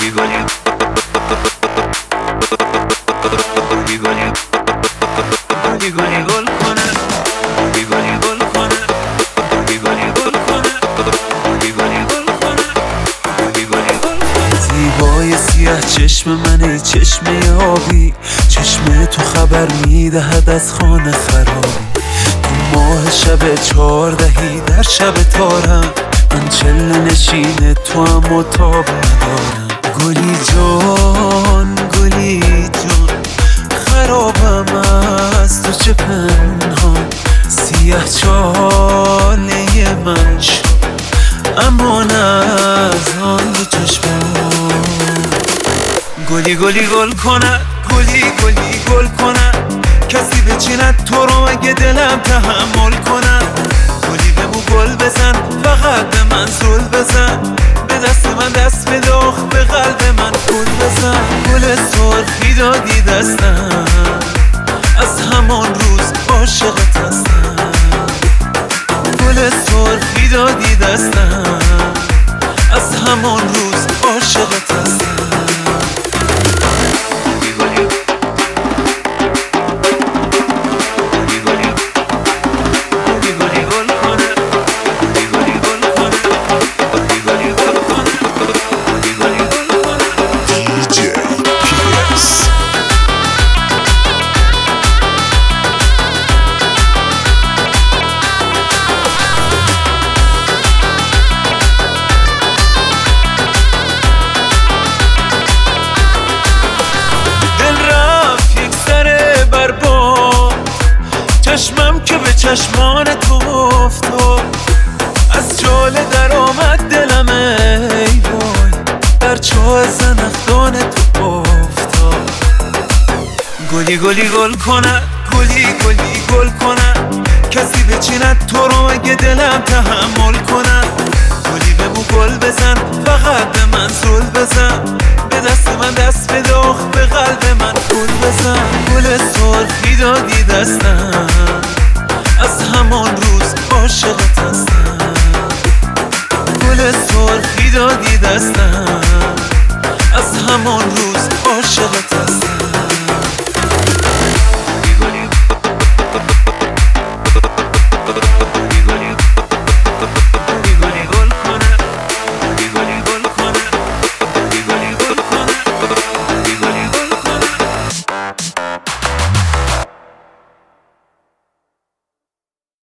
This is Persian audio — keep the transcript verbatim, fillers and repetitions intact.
زیبای سیاه چشم من، ای چشمه آبی، چشم تو خبر میدهد از خانه خرابی. تو ماه شب چهاردهی در شب تارم، من چله نشین تو هم و تاب ندارم. گلی جان گلی جان خرابم از تو چه پنهان، سیاه چاله من شد امان از آن دو چشمان. گلی گلی گل کند، گلی گلی گل کند، کسی بچیند تو رو مگه دلم تحمل کند. گلی بگو گل بزن، فقط به من زل بزن، به دست من دست بده، آخ به قلب من گل بزن. گل سرخی دادی دستم، از همان روز عاشقت هستم. گل سرخی دادی دستم، از همان روز عاشقت هستم. چشمم که به چشمان تو افتاد، از جاله در آمد دلم ای وای، در چاه زنخدان تو افتاد. گلی گلی گل کند، گلی گلی گل کند، کسی بچیند تو رو مگه دلم تحمل کند. گلی بگو گل بزن، فقط به من زل بزن، به دست من دست بده، آخ به قلب من گل بزن. گل سرخی دادی دستم، از همان روز عاشقت هستم. گل سرخی دادی دستم،